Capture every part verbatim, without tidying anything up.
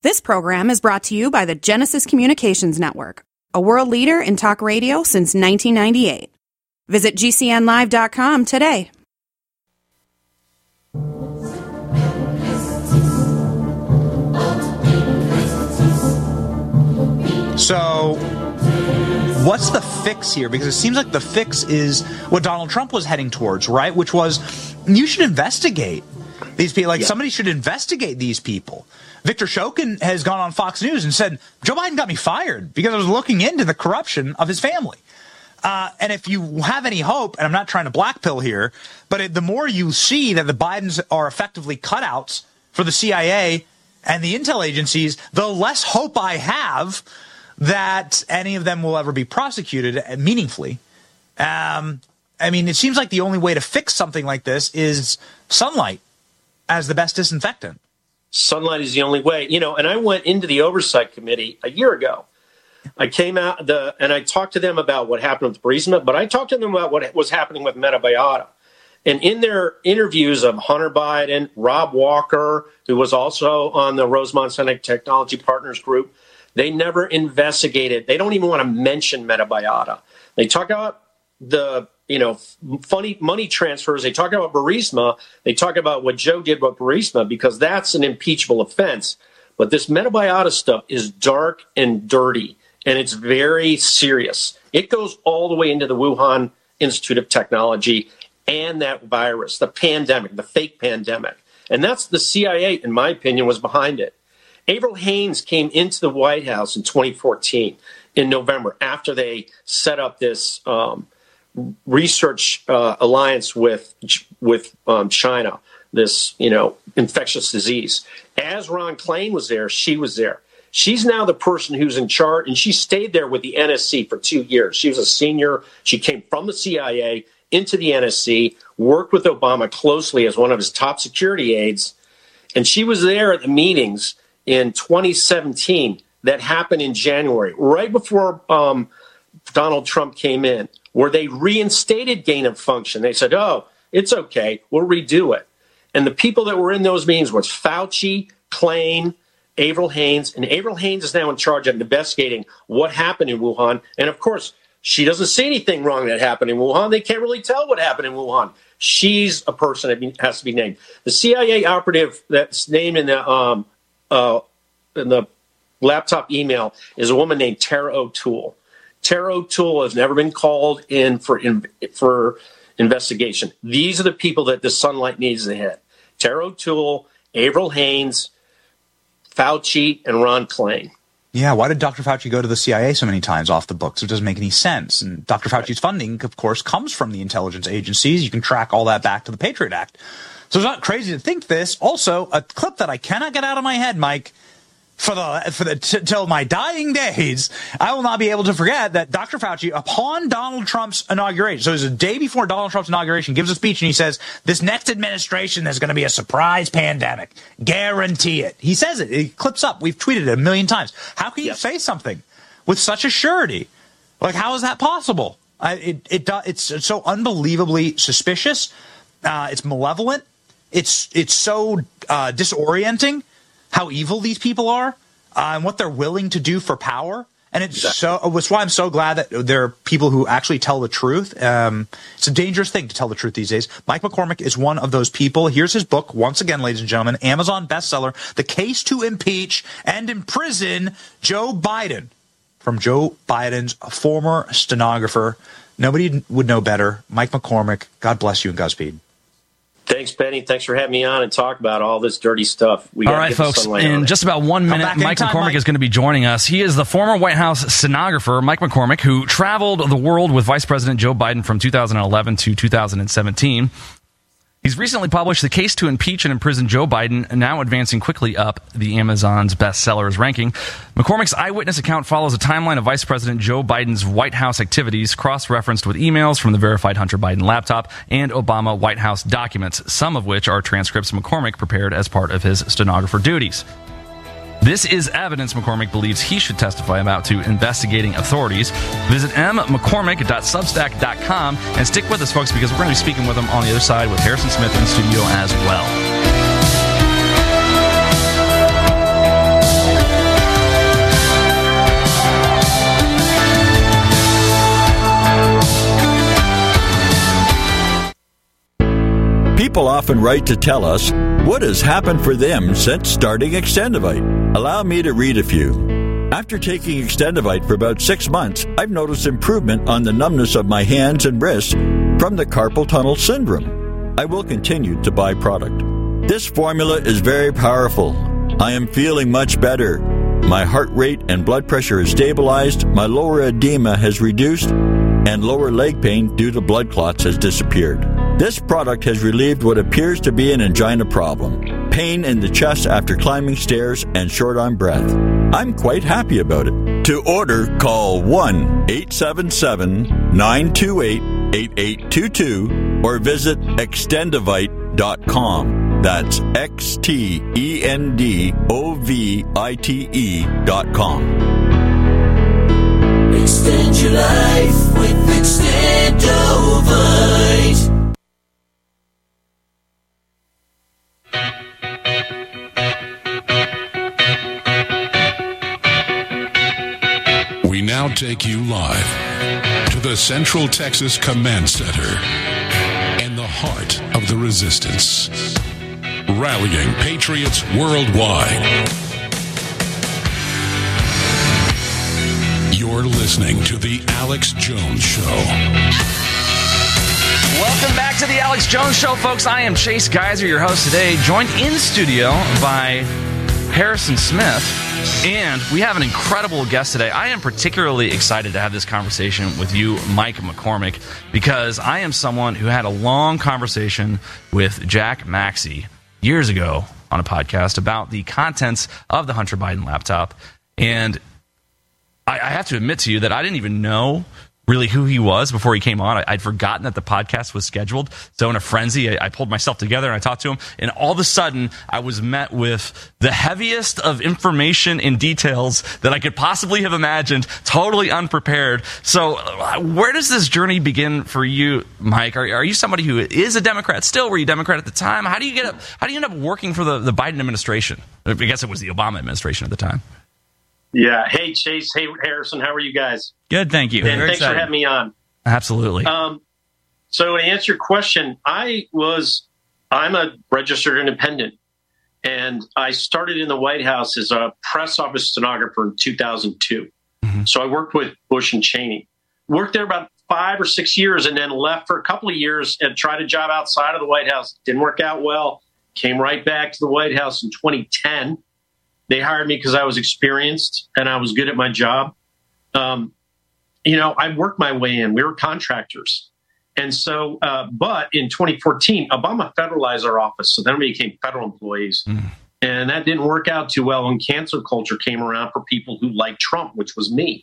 This program is brought to you by the Genesis Communications Network, a world leader in talk radio since nineteen ninety-eight. Visit G C N live dot com today. So, what's the fix here? Because it seems like the fix is what Donald Trump was heading towards, right? Which was, you should investigate these people. Like, yeah. somebody should investigate these people. Victor Shokin has gone on Fox News and said, Joe Biden got me fired because I was looking into the corruption of his family. Uh, and if you have any hope, and I'm not trying to blackpill here, but it, the more you see that the Bidens are effectively cutouts for the C I A and the intel agencies, the less hope I have that any of them will ever be prosecuted meaningfully. Um, I mean, it seems like the only way to fix something like this is sunlight as the best disinfectant. Sunlight is the only way. You know, and I went into the Oversight Committee a year ago. I came out the and I talked to them about what happened with Burisma, but I talked to them about what was happening with Metabiota. And in their interviews of Hunter Biden, Rob Walker, who was also on the Rosemont Senate Technology Partners Group, they never investigated. They don't even want to mention Metabiota. They talk about the, you know, funny money transfers. They talk about Burisma. They talk about what Joe did with Burisma because that's an impeachable offense. But this Metabiota stuff is dark and dirty, and it's very serious. It goes all the way into the Wuhan Institute of Technology and that virus, the pandemic, the fake pandemic. And that's the C I A, in my opinion, was behind it. Avril Haines came into the White House in twenty fourteen in November after they set up this um, research uh, alliance with with um, China, this, you know, infectious disease. As Ron Klain was there, she was there. She's now the person who's in charge, and she stayed there with the N S C for two years. She was a senior. She came from the C I A into the N S C, worked with Obama closely as one of his top security aides, and she was there at the meetings in twenty seventeen that happened in January, right before um, Donald Trump came in, where they reinstated gain of function. They said, oh, it's okay, we'll redo it. And the people that were in those meetings was Fauci, Klain, Avril Haines, and Avril Haines is now in charge of investigating what happened in Wuhan. And of course, she doesn't see anything wrong that happened in Wuhan. They can't really tell what happened in Wuhan. She's a person that has to be named. The C I A operative that's named in the um, uh, in the laptop email is a woman named Tara O'Toole. Tara O'Toole has never been called in for in, for investigation. These are the people that the sunlight needs to hit. Tara O'Toole, Avril Haines, Fauci, and Ron Klain. Yeah, why did Doctor Fauci go to the C I A so many times off the books? It doesn't make any sense. And Doctor Fauci's funding, of course, comes from the intelligence agencies. You can track all that back to the Patriot Act. So it's not crazy to think this. Also, a clip that I cannot get out of my head, Mike, for the for the t- till my dying days, I will not be able to forget that Doctor Fauci, upon Donald Trump's inauguration, so it was a day before Donald Trump's inauguration, gives a speech and he says, this next administration, there's going to be a surprise pandemic. Guarantee it. He says it. It clips up. We've tweeted it a million times. How can you yep. say something with such a surety? Like, how is that possible? I, it, it It's so unbelievably suspicious. Uh, it's malevolent. It's, it's so uh, disorienting how evil these people are uh, and what they're willing to do for power. And it's exactly. so it's why I'm so glad that there are people who actually tell the truth. Um, it's a dangerous thing to tell the truth these days. Mike McCormick is one of those people. Here's his book, once again, ladies and gentlemen, Amazon bestseller, The Case to Impeach and Imprison Joe Biden, from Joe Biden's former stenographer. Nobody would know better. Mike McCormick, God bless you and Godspeed. Thanks, Benny. Thanks for having me on and talk about all this dirty stuff. We all right, folks. In just about one minute, Mike McCormick Mike. is going to be joining us. He is the former White House stenographer, Mike McCormick, who traveled the world with Vice President Joe Biden from two thousand eleven to two thousand seventeen. He's recently published The Case to Impeach and Imprison Joe Biden, now advancing quickly up the Amazon's bestsellers ranking. McCormick's eyewitness account follows a timeline of Vice President Joe Biden's White House activities, cross-referenced with emails from the verified Hunter Biden laptop and Obama White House documents, some of which are transcripts McCormick prepared as part of his stenographer duties. This is evidence McCormick believes he should testify about to investigating authorities. Visit m mccormick dot substack dot com and stick with us, folks, because we're going to be speaking with him on the other side with Harrison Smith in the studio as well. People often write to tell us what has happened for them since starting Extendivite. Allow me to read a few. After taking Extendivite for about six months, I've noticed improvement on the numbness of my hands and wrists from the carpal tunnel syndrome. I will continue to buy product. This formula is very powerful. I am feeling much better. My heart rate and blood pressure is stabilized, my lower edema has reduced, and lower leg pain due to blood clots has disappeared. This product has relieved what appears to be an angina problem, pain in the chest after climbing stairs, and short on breath. I'm quite happy about it. To order, call one eight seven seven, nine two eight, eight eight two two or visit extendivite dot com. That's X T E N D O V I T E dot com. Extend your life with Extendivite. We now take you live to the Central Texas Command Center and the heart of the resistance. Rallying patriots worldwide. You're listening to The Alex Jones Show. Welcome back to The Alex Jones Show, folks. I am Chase Geiser, your host today, joined in studio by Harrison Smith. And we have an incredible guest today. I am particularly excited to have this conversation with you, Mike McCormick, because I am someone who had a long conversation with Jack Maxey years ago on a podcast about the contents of the Hunter Biden laptop. And I, I have to admit to you that I didn't even know really who he was before he came on. I, I'd forgotten that the podcast was scheduled. So in a frenzy, I, I pulled myself together and I talked to him. And all of a sudden, I was met with the heaviest of information and details that I could possibly have imagined, totally unprepared. So uh, where does this journey begin for you, Mike? Are, are you somebody who is a Democrat still? Were you a Democrat at the time? How do you get up, how do you end up working for the, the Biden administration? I guess it was the Obama administration at the time. Yeah. Hey, Chase. Hey, Harrison. How are you guys? Good, thank you. And Very thanks excited. for having me on. Absolutely. Um, so to answer your question, I was, I'm a registered independent, and I started in the White House as a press office stenographer in two thousand two. Mm-hmm. So I worked with Bush and Cheney. Worked there about five or six years and then left for a couple of years and tried a job outside of the White House. Didn't work out well. Came right back to the White House in twenty ten. They hired me because I was experienced and I was good at my job. Um, you know, I worked my way in. We were contractors. And so, uh, but in twenty fourteen, Obama federalized our office. So then we became federal employees. Mm. And that didn't work out too well when cancel culture came around for people who liked Trump, which was me.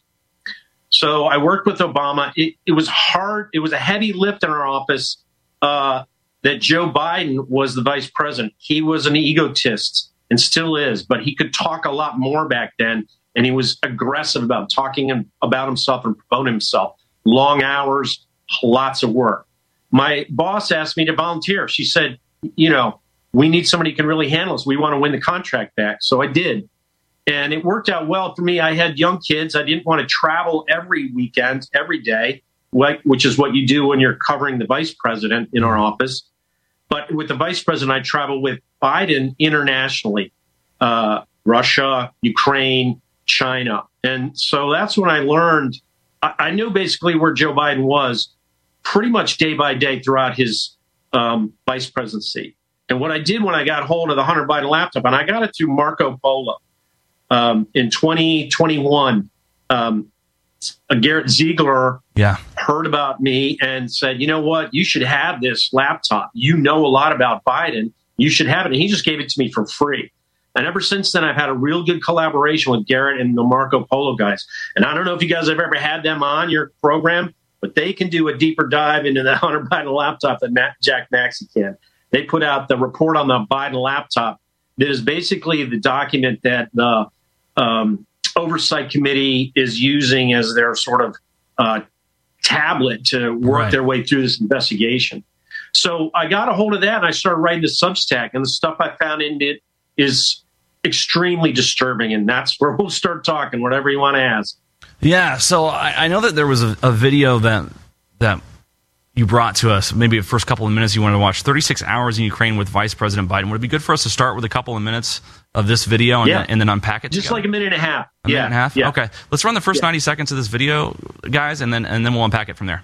So I worked with Obama. It, it was hard. It was a heavy lift in our office uh, that Joe Biden was the vice president. He was an egotist. And still is, but he could talk a lot more back then, and he was aggressive about talking about himself and promoting himself. Long hours, lots of work. My boss asked me to volunteer. She said, you know, we need somebody who can really handle us. We want to win the contract back. So I did. And it worked out well for me. I had young kids. I didn't want to travel every weekend, every day, which is what you do when you're covering the vice president in our office. But with the vice president, I travel with Biden internationally, uh, Russia, Ukraine, China. And so that's when I learned, I, I knew basically where Joe Biden was pretty much day by day throughout his um, vice presidency. And what I did when I got hold of the Hunter Biden laptop, and I got it through Marco Polo um, in twenty twenty-one, um, Garrett Ziegler yeah. heard about me and said, you know what, you should have this laptop. You know a lot about Biden. You should have it. And he just gave it to me for free. And ever since then, I've had a real good collaboration with Garrett and the Marco Polo guys. And I don't know if you guys have ever had them on your program, but they can do a deeper dive into the Hunter Biden laptop than Matt, Jack Maxey can. They put out the report on the Biden laptop that is basically the document that the um, Oversight Committee is using as their sort of uh, tablet to work right. their way through this investigation. So I got a hold of that and I started writing the Substack, and the stuff I found in it is extremely disturbing. And that's where we'll start talking, whatever you want to ask. Yeah. So I, I know that there was a, a video that, that you brought to us, maybe the first couple of minutes you wanted to watch, thirty-six hours in Ukraine with Vice President Biden. Would it be good for us to start with a couple of minutes of this video and, yeah. then, and then unpack it Just together? like a minute and a half. A yeah. minute and a half? Yeah. Okay. Let's run the first yeah. ninety seconds of this video, guys, and then and then we'll unpack it from there.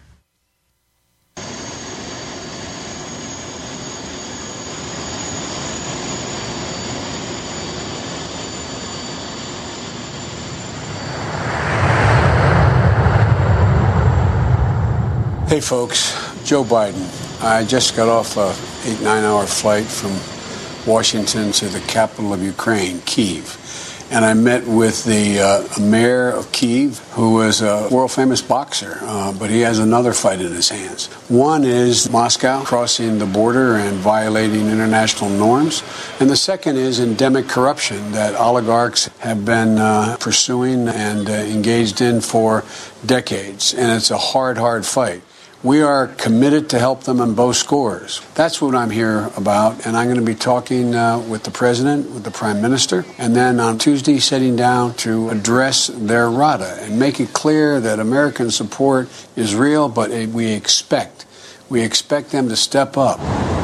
Hey folks, Joe Biden. I just got off a eight, nine hour flight from Washington to the capital of Ukraine, Kyiv. And I met with the uh, mayor of Kyiv, who is a world famous boxer, uh, but he has another fight in his hands. One is Moscow crossing the border and violating international norms. And the second is endemic corruption that oligarchs have been uh, pursuing and uh, engaged in for decades. And it's a hard, hard fight. We are committed to help them on both scores. That's what I'm here about, and I'm going to be talking uh, with the president, with the prime minister, and then on Tuesday sitting down to address their RADA and make it clear that American support is real, but we expect, we expect them to step up.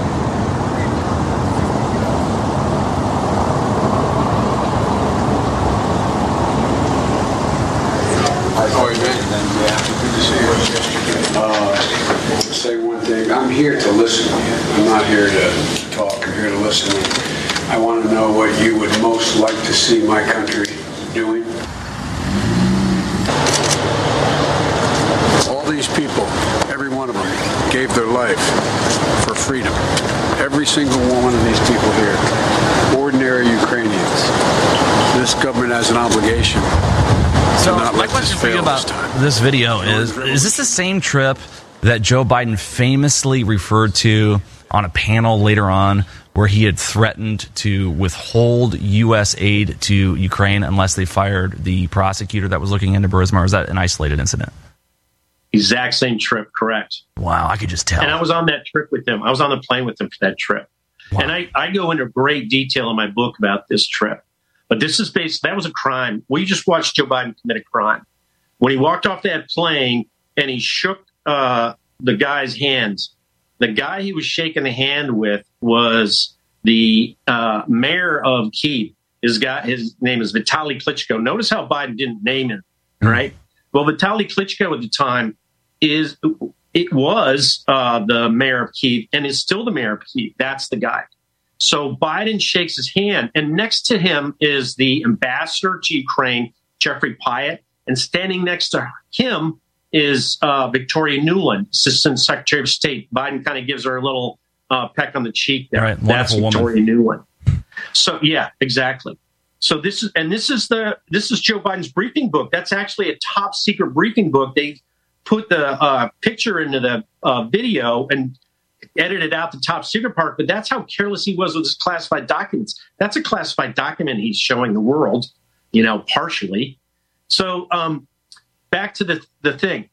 Say one thing. I'm here to listen. I'm not here to talk. I'm here to listen. I want to know what you would most like to see my country doing. All these people, every one of them, gave their life for freedom. Every single one of these people here, ordinary Ukrainians. This government has an obligation. So my question for you about this video is, is this the same trip that Joe Biden famously referred to on a panel later on where he had threatened to withhold U S aid to Ukraine unless they fired the prosecutor that was looking into Burisma, or is that an isolated incident? Exact same trip, correct. Wow, I could just tell. And I was on that trip with him. I was on the plane with him for that trip. Wow. And I, I go into great detail in my book about this trip. But this is based, that was a crime. We just watched Joe Biden commit a crime. When he walked off that plane and he shook uh, the guy's hands, the guy he was shaking the hand with was the uh, mayor of Kyiv. His guy, his name is Vitaly Klitschko. Notice how Biden didn't name him, right? Well, Vitaly Klitschko at the time is, it was uh, the mayor of Kyiv and is still the mayor of Kyiv. That's the guy. So Biden shakes his hand, and next to him is the ambassador to Ukraine, Jeffrey Pyatt, and standing next to him is uh, Victoria Nuland, Assistant Secretary of State. Biden kind of gives her a little uh, peck on the cheek there. Right, that's Victoria woman. Nuland. So yeah, exactly. So this is, and this is the this is Joe Biden's briefing book. That's actually a top secret briefing book. They put the uh, picture into the uh, video and edited out the top secret part, but that's how careless he was with his classified documents. That's a classified document he's showing the world, you know, partially. So um, back to the, the thing.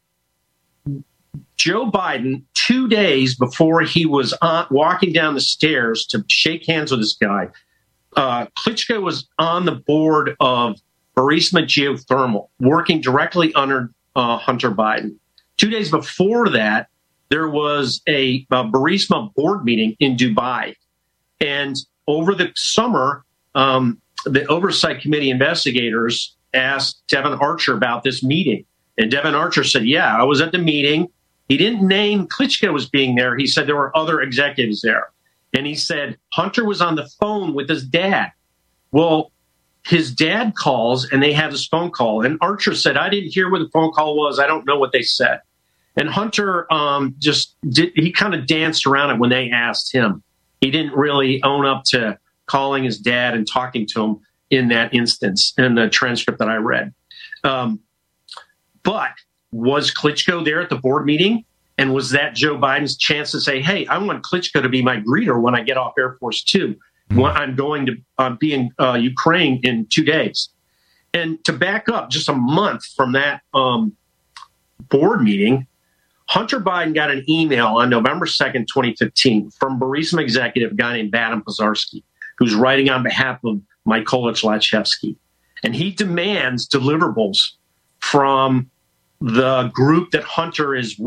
Joe Biden, two days before he was on, walking down the stairs to shake hands with this guy, uh, Klitschko was on the board of Burisma Geothermal, working directly under uh, Hunter Biden. Two days before that, there was a, a Burisma board meeting in Dubai. And over the summer, um, the Oversight Committee investigators asked Devon Archer about this meeting. And Devon Archer said, yeah, I was at the meeting. He didn't name Klitschko as being there. He said there were other executives there. And he said Hunter was on the phone with his dad. Well, his dad calls and they have this phone call. And Archer said, I didn't hear what the phone call was. I don't know what they said. And Hunter um, just did, he kind of danced around it when they asked him. He didn't really own up to calling his dad and talking to him in that instance in the transcript that I read. Um, but was Klitschko there at the board meeting? And was that Joe Biden's chance to say, hey, I want Klitschko to be my greeter when I get off Air Force Two? When I'm going to uh, be in uh, Ukraine in two days. And to back up just a month from that um, board meeting, Hunter Biden got an email on November second, twenty fifteen from Burisma executive, a guy named Vadim Pozharsky, who's writing on behalf of Mykola Zlochevsky. And he demands deliverables from the group that Hunter is with.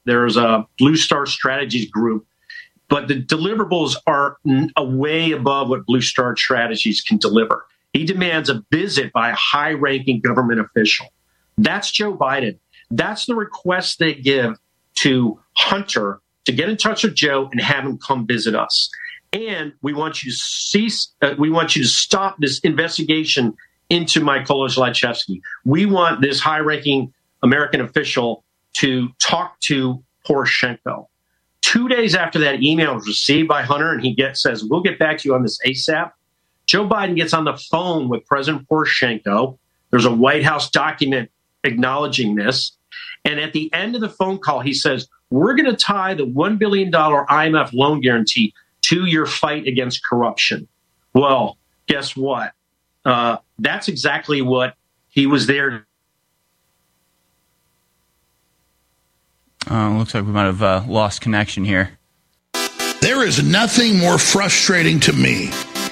There's a Blue Star Strategies group, but the deliverables are a way above what Blue Star Strategies can deliver. He demands a visit by a high-ranking government official. That's Joe Biden. That's the request they give to Hunter to get in touch with Joe and have him come visit us. And we want you to cease. Uh, we want you to stop this investigation into Mykola Zlochevsky. We want this high-ranking American official to talk to Poroshenko. Two days after that email was received by Hunter, and he gets, says, "We'll get back to you on this ASAP," Joe Biden gets on the phone with President Poroshenko. There's a White House document acknowledging this. And at the end of the phone call, he says, "We're going to tie the one billion dollars I M F loan guarantee to your fight against corruption." Well, guess what? Uh, that's exactly what he was there. Uh, looks like we might have uh, lost connection here. There is nothing more frustrating to me,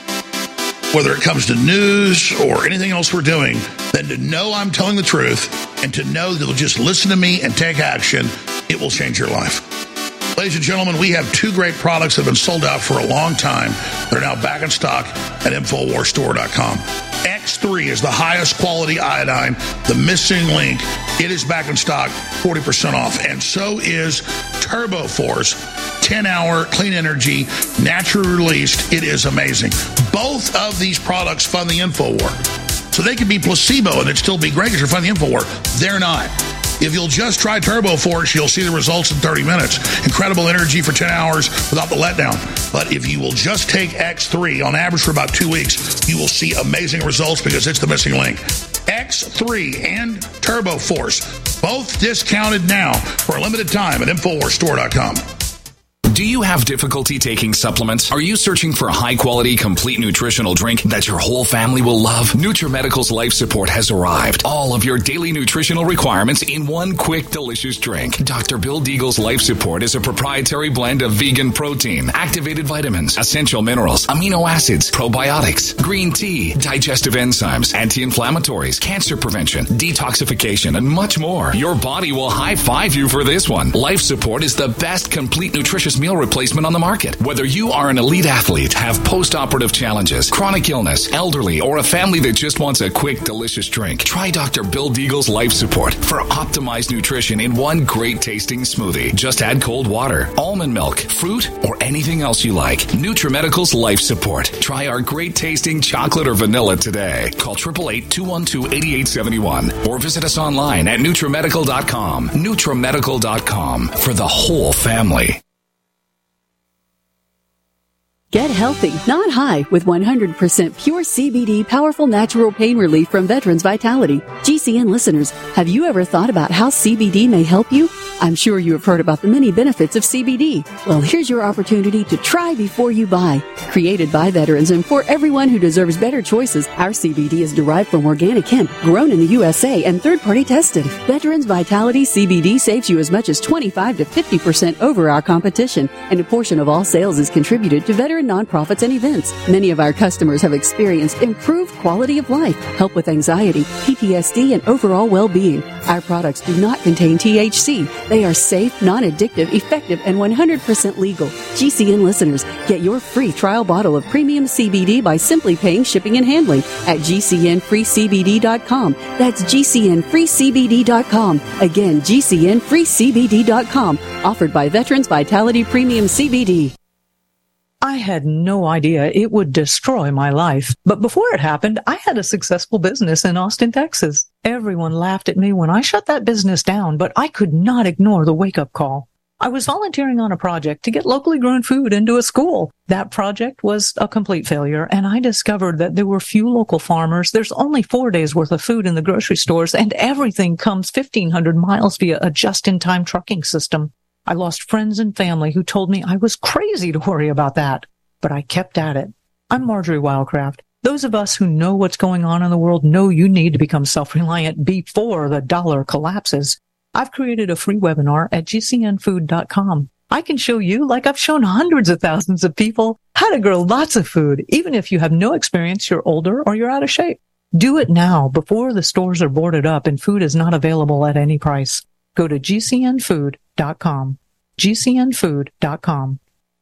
whether it comes to news or anything else we're doing, than to know I'm telling the truth and to know that they'll just listen to me and take action. It will change your life. Ladies and gentlemen, we have two great products that have been sold out for a long time. They're now back in stock at Infowars Store dot com. X three is the highest quality iodine, the missing link. It is back in stock, forty percent off. And so is Turbo Force, ten-hour clean energy, naturally released. It is amazing. Both of these products fund the InfoWar. So they could be placebo and it'd still be great because you're funding the InfoWar. They're not. If you'll just try Turbo Force, you'll see the results in thirty minutes. Incredible energy for ten hours without the letdown. But if you will just take X three, on average for about two weeks, you will see amazing results because it's the missing link. X three and Turbo Force, both discounted now for a limited time at Infowars Store dot com. Do you have difficulty taking supplements? Are you searching for a high-quality, complete nutritional drink that your whole family will love? NutriMedical's Life Support has arrived. All of your daily nutritional requirements in one quick, delicious drink. Doctor Bill Deagle's Life Support is a proprietary blend of vegan protein, activated vitamins, essential minerals, amino acids, probiotics, green tea, digestive enzymes, anti-inflammatories, cancer prevention, detoxification, and much more. Your body will high-five you for this one. Life Support is the best complete nutritious meal replacement on the market. Whether you are an elite athlete, have post-operative challenges, chronic illness, elderly, or a family that just wants a quick, delicious drink, try Doctor Bill Deagle's Life Support for optimized nutrition in one great tasting smoothie. Just add cold water, almond milk, fruit, or anything else you like. NutriMedical's Life Support. Try our great tasting chocolate or vanilla today. Call eight eight eight, two one two, eight eight seven one or visit us online at NutriMedical dot com. NutriMedical dot com for the whole family. Get healthy, not high, with one hundred percent pure C B D powerful natural pain relief from Veterans Vitality. G C N listeners, have you ever thought about how C B D may help you? I'm sure you have heard about the many benefits of C B D. Well, here's your opportunity to try before you buy. Created by veterans and for everyone who deserves better choices, our C B D is derived from organic hemp, grown in the U S A and third-party tested. Veterans Vitality C B D saves you as much as twenty-five to fifty percent over our competition, and a portion of all sales is contributed to veteran nonprofits and events. Many of our customers have experienced improved quality of life, help with anxiety, P T S D, and overall well-being. Our products do not contain T H C. They are safe, non-addictive, effective, and one hundred percent legal. G C N listeners, get your free trial bottle of premium C B D by simply paying shipping and handling at G C N free C B D dot com. That's G C N free C B D dot com. Again, G C N free C B D dot com. Offered by Veterans Vitality Premium C B D. I had no idea it would destroy my life. But before it happened, I had a successful business in Austin, Texas. Everyone laughed at me when I shut that business down, but I could not ignore the wake-up call. I was volunteering on a project to get locally grown food into a school. That project was a complete failure, and I discovered that there were few local farmers. There's only four days worth of food in the grocery stores, and everything comes fifteen hundred miles via a just-in-time trucking system. I lost friends and family who told me I was crazy to worry about that, but I kept at it. I'm Marjorie Wildcraft. Those of us who know what's going on in the world know you need to become self-reliant before the dollar collapses. I've created a free webinar at G C N food dot com. I can show you, like I've shown hundreds of thousands of people, how to grow lots of food, even if you have no experience, you're older, or you're out of shape. Do it now before the stores are boarded up and food is not available at any price. Go to G C N food dot com. G C N food dot com.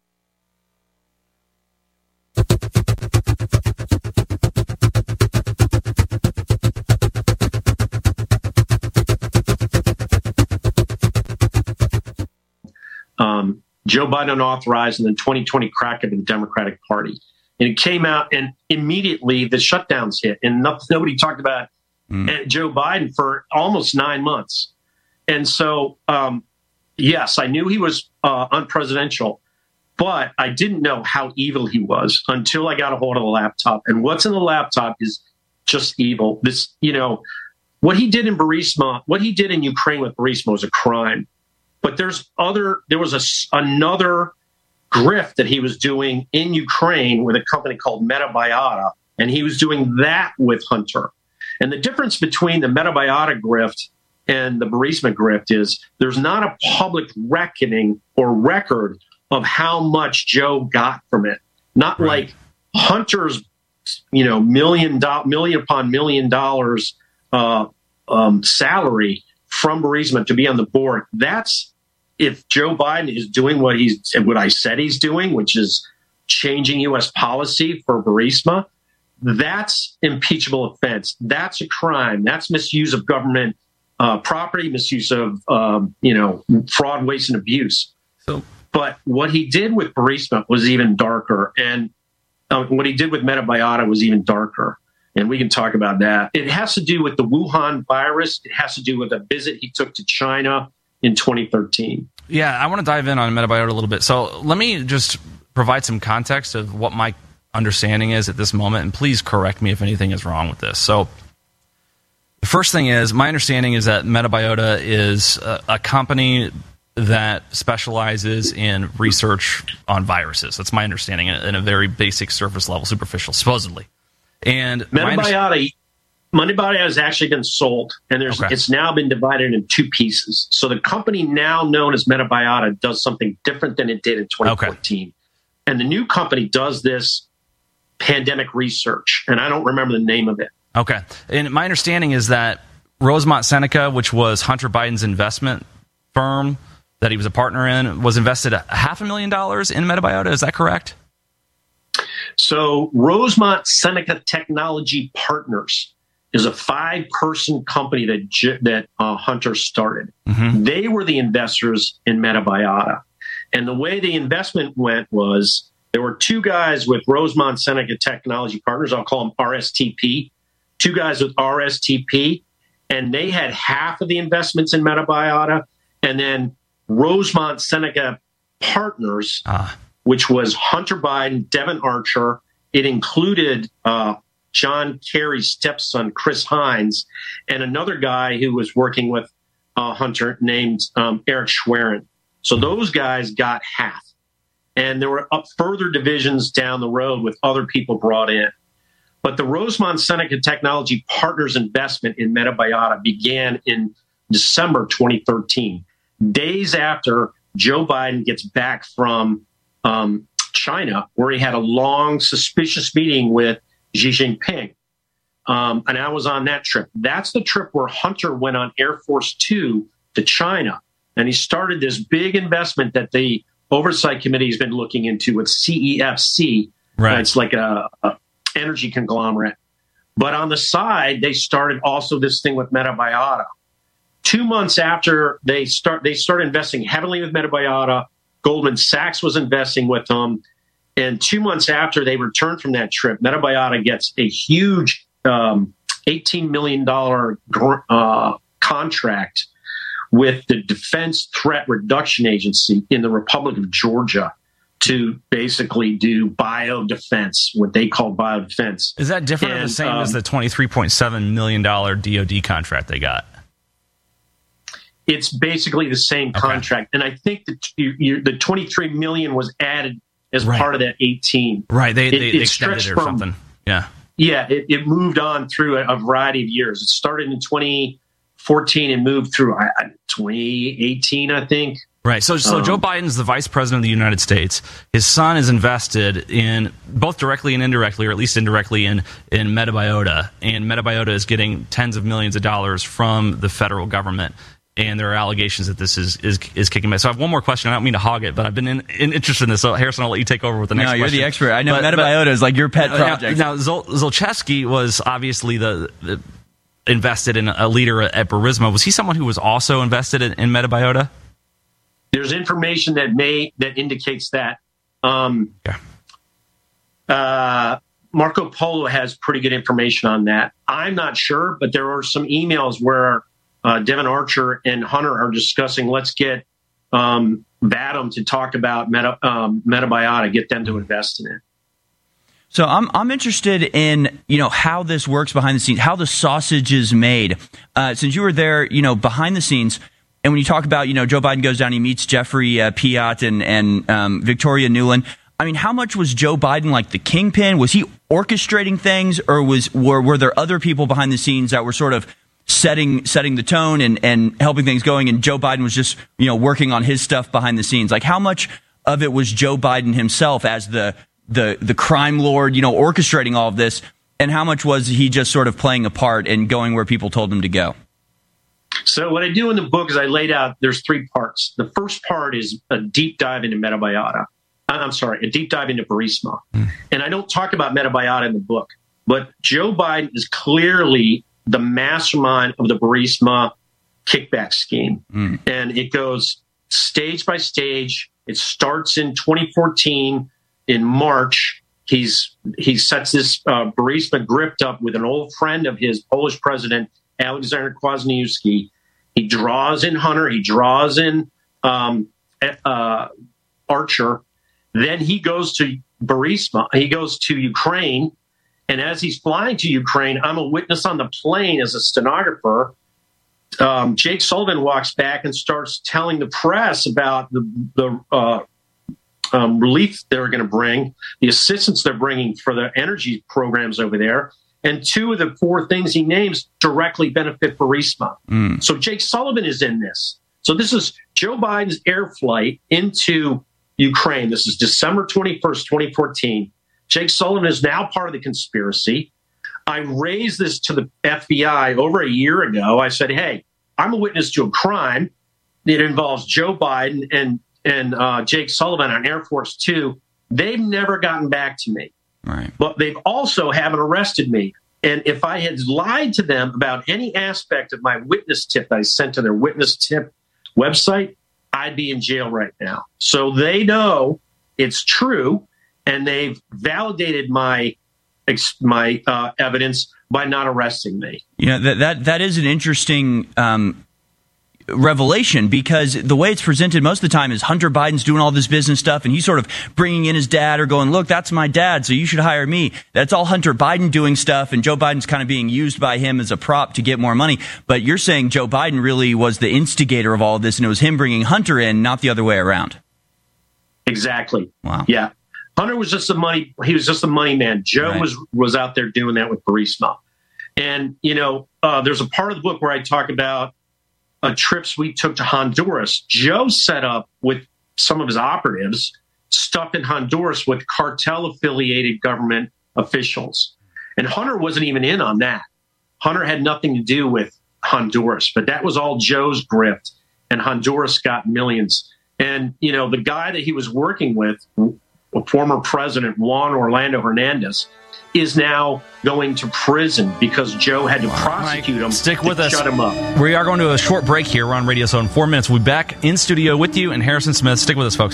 Um, Joe Biden unauthorized and then twenty twenty crack of the Democratic Party. And it came out and immediately the shutdowns hit and no, nobody talked about mm. Joe Biden for almost nine months. And so, um, yes, I knew he was uh, unpresidential, but I didn't know how evil he was until I got a hold of the laptop. And what's in the laptop is just evil. This, you know, what he did in Burisma, what he did in Ukraine with Burisma was a crime. But there's other, there was a, another grift that he was doing in Ukraine with a company called Metabiota, and he was doing that with Hunter. And the difference between the Metabiota grift and the Burisma grift is there's not a public reckoning or record of how much Joe got from it. Not right. like Hunter's, you know, million do- million upon million dollars uh, um, salary from Burisma to be on the board. That's if Joe Biden is doing what he's what I said he's doing, which is changing U S policy for Burisma. That's impeachable offense. That's a crime. That's misuse of government uh, property, misuse of um, you know fraud, waste, and abuse. So, but what he did with Burisma was even darker, and uh, what he did with Metabiota was even darker. And we can talk about that. It has to do with the Wuhan virus. It has to do with a visit he took to China in twenty thirteen. Yeah, I want to dive in on Metabiota a little bit. So let me just provide some context of what my understanding is at this moment, and please correct me if anything is wrong with this. So the first thing is, my understanding is that Metabiota is a, a company that specializes in research on viruses. That's my understanding in a very basic surface level, superficial, supposedly. And Metabiota, Metabiota has actually been sold, and there's okay. it's now been divided in two pieces. So the company now known as Metabiota does something different than it did in twenty fourteen. Okay. And the new company does this pandemic research, and I don't remember the name of it. Okay. And my understanding is that Rosemont Seneca, which was Hunter Biden's investment firm that he was a partner in, was invested a half a million dollars in Metabiota. Is that correct? So Rosemont Seneca Technology Partners is a five-person company that that uh, Hunter started. Mm-hmm. They were the investors in Metabiota. And the way the investment went was there were two guys with Rosemont Seneca Technology Partners. I'll call them R S T P. Two guys with R S T P. And they had half of the investments in Metabiota. And then Rosemont Seneca Partners, ah. which was Hunter Biden, Devon Archer. It included uh, John Kerry's stepson, Chris Hines, and another guy who was working with uh, Hunter named um, Eric Schwerin. So those guys got half. And there were up further divisions down the road with other people brought in. But the Rosemont Seneca Technology Partners investment in Metabiota began in December twenty thirteen, days after Joe Biden gets back from um, China, where he had a long, suspicious meeting with Xi Jinping. Um, and I was on that trip. That's the trip where Hunter went on Air Force Two to China. And he started this big investment that the Oversight Committee has been looking into with C E F C. Right. It's like a, a energy conglomerate. But on the side, they started also this thing with Metabiota. Two months after they start, they started investing heavily with Metabiota. Goldman Sachs was investing with them. And two months after they returned from that trip, Metabiota gets a huge um, eighteen million dollars uh, contract with the Defense Threat Reduction Agency in the Republic of Georgia to basically do biodefense, what they call biodefense. Is that different and, or the same um, as the twenty-three point seven million dollars D O D contract they got? It's basically the same contract. Okay. And I think that you, you, the twenty-three million dollars was added as right. part of that eighteen. Right, they, it, they it extended it or from, something. Yeah, yeah. It, it moved on through a, a variety of years. It started in twenty fourteen and moved through uh, twenty eighteen, I think. Right. So, so um, Joe Biden's the vice president of the United States. His son is invested in both directly and indirectly, or at least indirectly, in in Metabiota, and Metabiota is getting tens of millions of dollars from the federal government. and there are allegations that this is is, is kicking back. So I have one more question. I don't mean to hog it, but I've been in, in, interested in this. So Harrison, I'll let you take over with the next no, question. No, you're the expert. I know but, Metabiota is like your pet project. Now, now Zol- Zlochevsky was obviously the, the invested in a leader at Burisma. Was he someone who was also invested in, in Metabiota? There's information that may that indicates that. Um, yeah. Uh, Marco Polo has pretty good information on that. I'm not sure, but there are some emails where uh, Devon Archer and Hunter are discussing, let's get um, Vadim to talk about Meta, um, Metabiota, get them to invest in it. So I'm I'm interested in, you know, how this works behind the scenes, how the sausage is made. Uh, since you were there, you know, behind the scenes, and when you talk about, you know, Joe Biden goes down, he meets Jeffrey uh, Piat and, and um, Victoria Nuland. I mean, how much was Joe Biden like the kingpin? Was he orchestrating things, or was were were there other people behind the scenes that were sort of setting setting the tone and, and helping things going, and Joe Biden was just, you know, working on his stuff behind the scenes? Like, how much of it was Joe Biden himself as the the the crime lord, you know, orchestrating all of this, and how much was he just sort of playing a part and going where people told him to go? So what I do in the book is I laid out, there's three parts. The first part is a deep dive into Metabiota. I'm sorry, a deep dive into Burisma. Mm. And I don't talk about Metabiota in the book, but Joe Biden is clearly the mastermind of the Burisma kickback scheme. Mm. And it goes stage by stage. It starts in twenty fourteen. In March, he's he sets this uh, Burisma grift up with an old friend of his, Polish president, Alexander Kwasniewski. He draws in Hunter. He draws in um, uh, Archer. Then he goes to Burisma. He goes to Ukraine. And as he's flying to Ukraine, I'm a witness on the plane as a stenographer. Um, Jake Sullivan walks back and starts telling the press about the, the uh, um, relief they're going to bring, the assistance they're bringing for the energy programs over there. And two of the four things he names directly benefit Burisma. Mm. So Jake Sullivan is in this. So this is Joe Biden's air flight into Ukraine. This is December twenty-first, twenty fourteen. Jake Sullivan is now part of the conspiracy. I raised this to the F B I over a year ago. I said, hey, I'm a witness to a crime. It involves Joe Biden and, and uh, Jake Sullivan on Air Force Two. They've never gotten back to me. Right. But they've also haven't arrested me. And if I had lied to them about any aspect of my witness tip that I sent to their witness tip website, I'd be in jail right now. So they know it's true, and they've validated my my uh, evidence by not arresting me. Yeah, that that that is an interesting um, revelation, because the way it's presented most of the time is Hunter Biden's doing all this business stuff, and he's sort of bringing in his dad or going, look, that's my dad, so you should hire me. That's all Hunter Biden doing stuff, and Joe Biden's kind of being used by him as a prop to get more money. But you're saying Joe Biden really was the instigator of all of this, and it was him bringing Hunter in, not the other way around. Exactly. Wow. Yeah. Hunter was just the money. He was just the money man. Joe right. was was out there doing that with Burisma. And, you know, uh, there's a part of the book where I talk about uh, trips we took to Honduras. Joe set up with some of his operatives stuff in Honduras with cartel-affiliated government officials. And Hunter wasn't even in on that. Hunter had nothing to do with Honduras, but that was all Joe's grift, and Honduras got millions. And, you know, the guy that he was working with, former president Juan Orlando Hernandez, is now going to prison because Joe had to prosecute Mike, him. Stick with to us. Shut him up. We are going to a short break here. We're on Radio Zone in four minutes. We'll be back in studio with you and Harrison Smith. Stick with us, folks.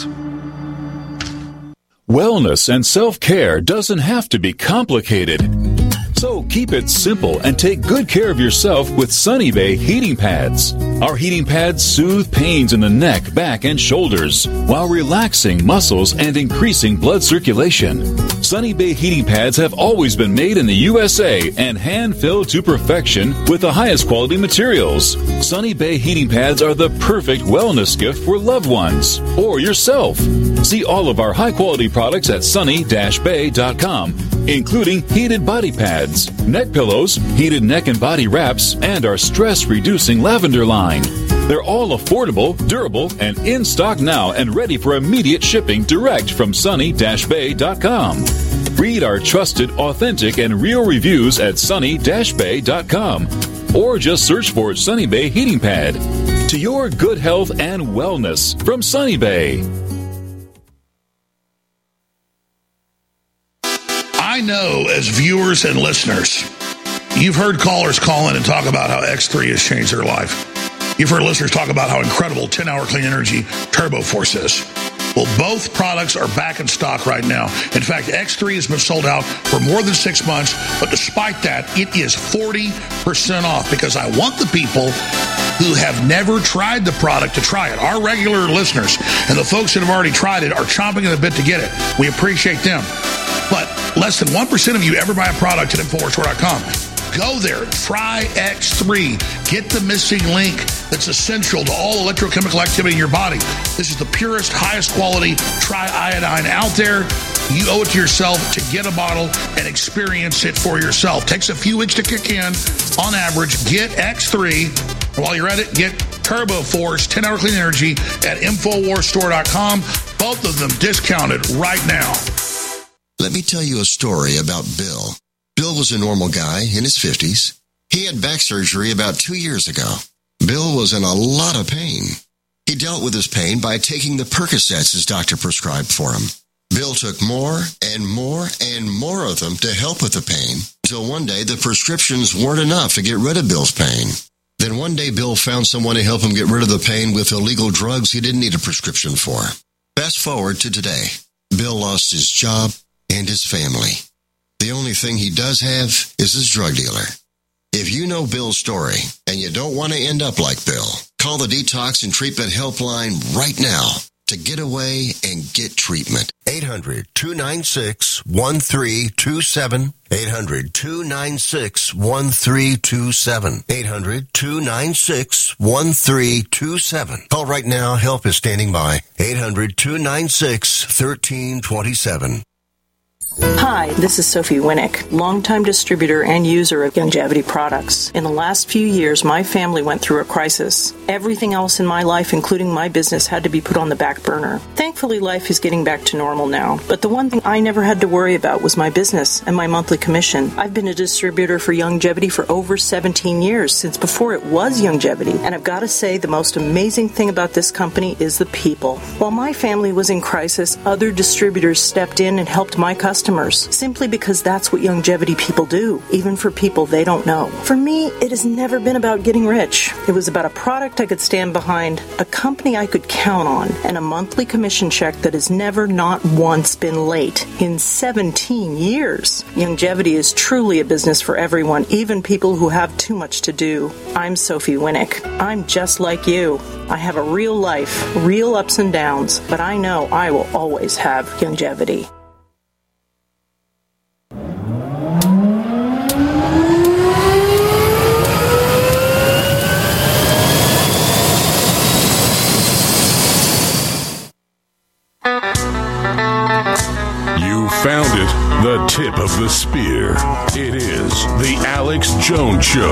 Wellness and self-care doesn't have to be complicated. So keep it simple and take good care of yourself with Sunny Bay heating pads. Our heating pads soothe pains in the neck, back, and shoulders while relaxing muscles and increasing blood circulation. Sunny Bay heating pads have always been made in the U S A and hand-filled to perfection with the highest quality materials. Sunny Bay heating pads are the perfect wellness gift for loved ones or yourself. See all of our high-quality products at sunny dash bay dot com, including heated body pads, neck pillows, heated neck and body wraps, and our stress-reducing lavender line. They're all affordable, durable, and in stock now and ready for immediate shipping direct from sunny dash bay dot com. Read our trusted, authentic, and real reviews at sunny dash bay dot com. or just search for Sunny Bay Heating Pad. To your good health and wellness from Sunny Bay. I know as viewers and listeners, you've heard callers call in and talk about how X three has changed their life. You've heard listeners talk about how incredible ten-hour clean energy Turbo Force is. Well, both products are back in stock right now. In fact, X three has been sold out for more than six months, but despite that, it is forty percent off because I want the people who have never tried the product to try it. Our regular listeners and the folks that have already tried it are chomping at the bit to get it. We appreciate them. But less than one percent of you ever buy a product at Infowars Store dot com. Go there, try X three. Get the missing link that's essential to all electrochemical activity in your body. This is the purest, highest quality triiodine out there. You owe it to yourself to get a bottle and experience it for yourself. Takes a few weeks to kick in. On average, get X three. And while you're at it, get Turbo Force ten-hour clean energy at Infowars Store dot com. Both of them discounted right now. Let me tell you a story about Bill. Bill was a normal guy in his fifties. He had back surgery about two years ago. Bill was in a lot of pain. He dealt with his pain by taking the Percocets his doctor prescribed for him. Bill took more and more and more of them to help with the pain, until one day the prescriptions weren't enough to get rid of Bill's pain. Then one day Bill found someone to help him get rid of the pain with illegal drugs he didn't need a prescription for. Fast forward to today. Bill lost his job and his family. The only thing he does have is his drug dealer. If you know Bill's story and you don't want to end up like Bill, call the Detox and Treatment Helpline right now to get away and get treatment. eight hundred, two nine six, one three two seven. eight hundred, two nine six, one three two seven. eight hundred, two nine six, one three two seven. Call right now. Help is standing by. eight hundred, two nine six, one three two seven. Hi, this is Sophie Winnick, longtime distributor and user of Youngevity products. In the last few years, my family went through a crisis. Everything else in my life, including my business, had to be put on the back burner. Thankfully, life is getting back to normal now. But the one thing I never had to worry about was my business and my monthly commission. I've been a distributor for Youngevity for over seventeen years, since before it was Youngevity. And I've got to say, the most amazing thing about this company is the people. While my family was in crisis, other distributors stepped in and helped my customers. Simply because that's what Youngevity people do, even for people they don't know. For me, it has never been about getting rich. It was about a product I could stand behind, a company I could count on, and a monthly commission check that has never, not once, been late in seventeen years. Youngevity is truly a business for everyone, even people who have too much to do. I'm Sophie Winnick. I'm just like you. I have a real life, real ups and downs, but I know I will always have Youngevity. Found it, the tip of the spear. It is the Alex Jones Show.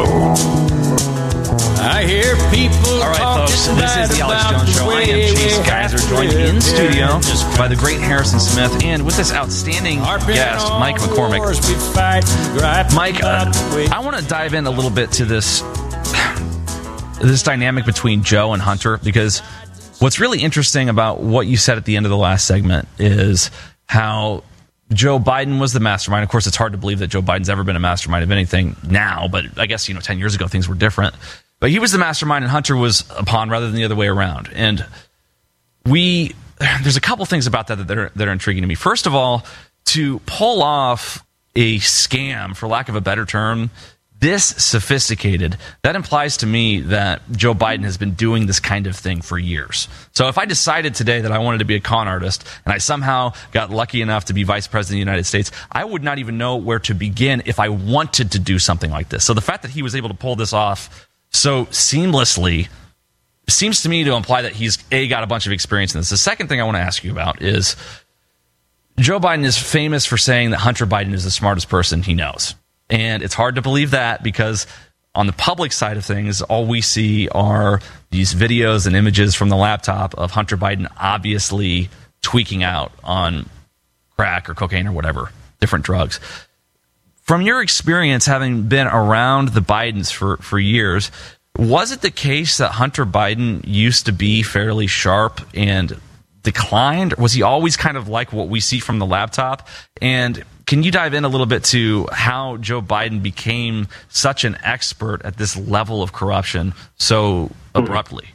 I hear people. All right, folks, this is the Alex Jones Show. I am Chase Geiser, joined in studio by the great Harrison Smith, and with this outstanding guest, Mike McCormick. Mike, uh, I want to dive in a little bit to this this dynamic between Joe and Hunter, because what's really interesting about what you said at the end of the last segment is how Joe Biden was the mastermind. Of course, it's hard to believe that Joe Biden's ever been a mastermind of anything now, but I guess, you know, ten years ago, things were different. But he was the mastermind and Hunter was a pawn rather than the other way around. And we, there's a couple things about that that are, that are intriguing to me. First of all, to pull off a scam, for lack of a better term, this sophisticated, that implies to me that Joe Biden has been doing this kind of thing for years. So if I decided today that I wanted to be a con artist and I somehow got lucky enough to be vice president of the United States, I would not even know where to begin if I wanted to do something like this. So the fact that he was able to pull this off so seamlessly seems to me to imply that he's, A, got a bunch of experience in this. The second thing I want to ask you about is Joe Biden is famous for saying that Hunter Biden is the smartest person he knows. And it's hard to believe that because on the public side of things, all we see are these videos and images from the laptop of Hunter Biden obviously tweaking out on crack or cocaine or whatever, different drugs. from your experience, having been around the Bidens for, for years, was it the case that Hunter Biden used to be fairly sharp and declined? Was he always kind of like what we see from the laptop? And can you dive in a little bit to how Joe Biden became such an expert at this level of corruption so abruptly?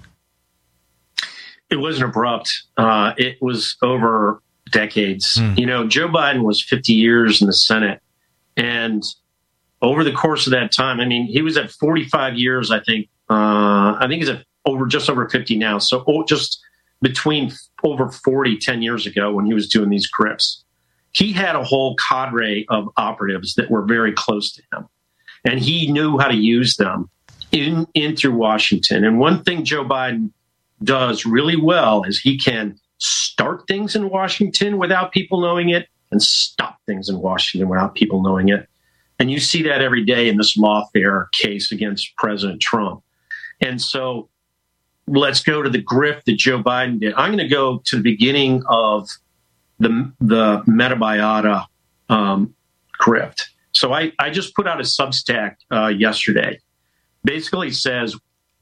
It wasn't abrupt. Uh, it was over decades. Mm. You know, Joe Biden was fifty years in the Senate. And over the course of that time, I mean, he was at forty-five years, I think. Uh, I think he's at over just over fifty now. So oh, just between over forty, ten years ago when he was doing these grips, he had a whole cadre of operatives that were very close to him. And he knew how to use them in, in through Washington. And one thing Joe Biden does really well is he can start things in Washington without people knowing it and stop things in Washington without people knowing it. And you see that every day in this lawfare case against President Trump. And so let's go to the grift that Joe Biden did. I'm going to go to the beginning of the the Metabiota um, grift. So I, I just put out a Substack uh, yesterday. Basically says,